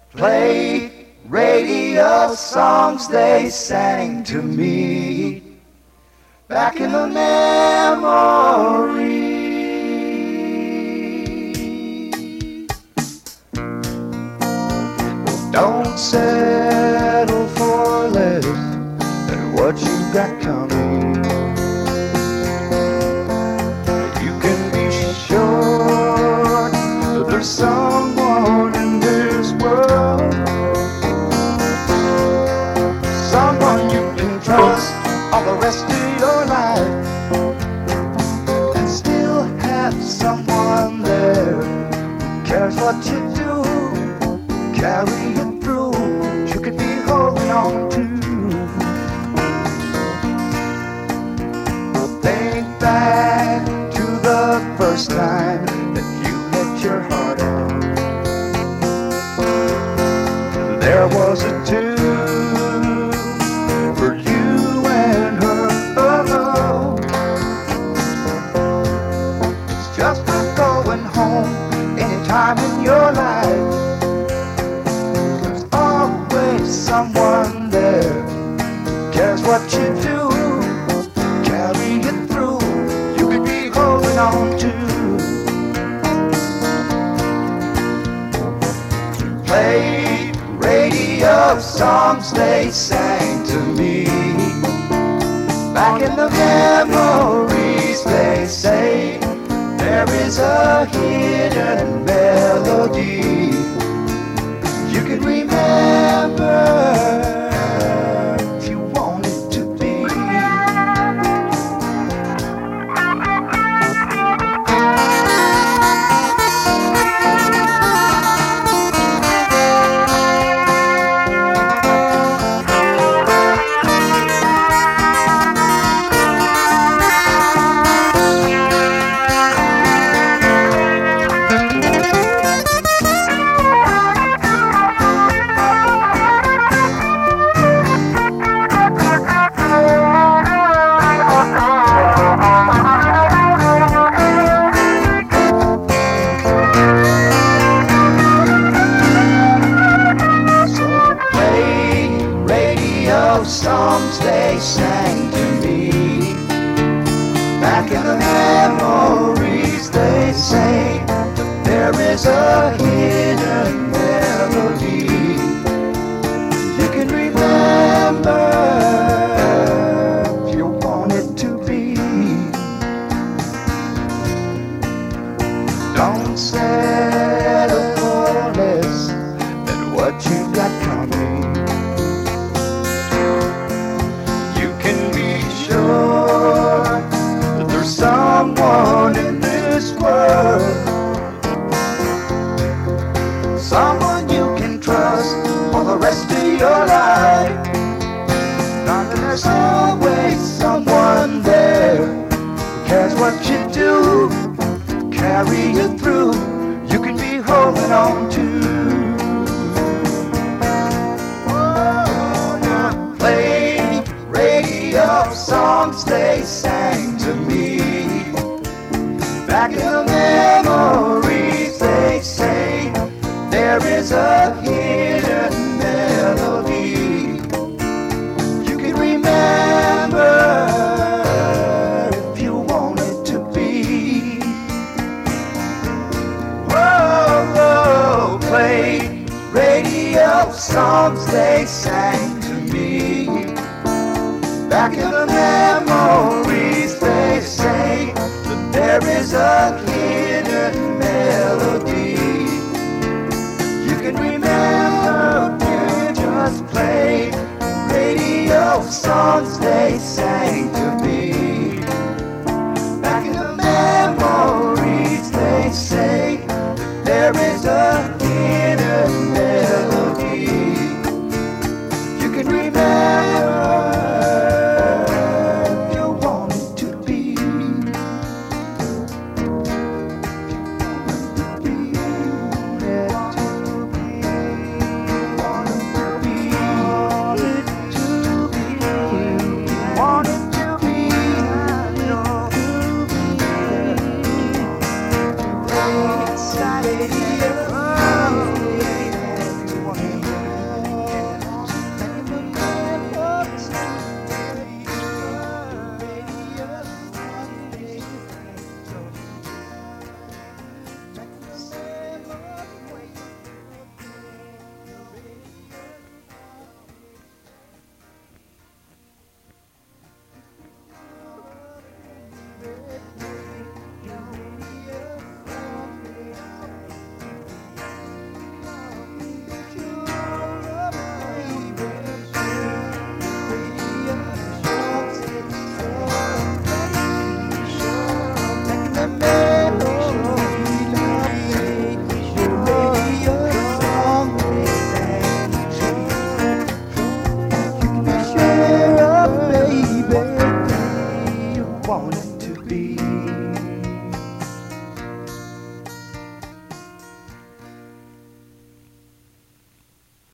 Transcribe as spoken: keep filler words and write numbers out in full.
Played radio songs they sang to me back in the memory. Don't settle for less than what you got coming. You can be sure that there's someone in this world, someone you can trust all the rest of your life, and still have someone there who cares what you do, carry it through, you could be holding on to. Think back to the first time that you let your heart out. There was a tune for you and her. Oh, it's just for going home anytime in your life. There's always someone there who cares what you do, carry it through, you could be holding on to. Played radio songs they sang to me back in the memories. They say there is a hidden melody you can remember if you want it to be. Songs they sang to me back in the memories. They say that there is a hidden melody you can remember if you want it to be. Don't settle for less than what you got coming. Someone in this world, someone you can trust for the rest of your life. Darling, there's always someone there who cares what you do, carry you through, you can be holding on to. Oh, yeah. Play radio songs they sang to me back in the memories. They say there is a hidden melody you can remember if you want it to be. Whoa, whoa, play radio songs they sang to me back in the memories. They say there is a hidden melody you can remember if you just play radio songs they sang to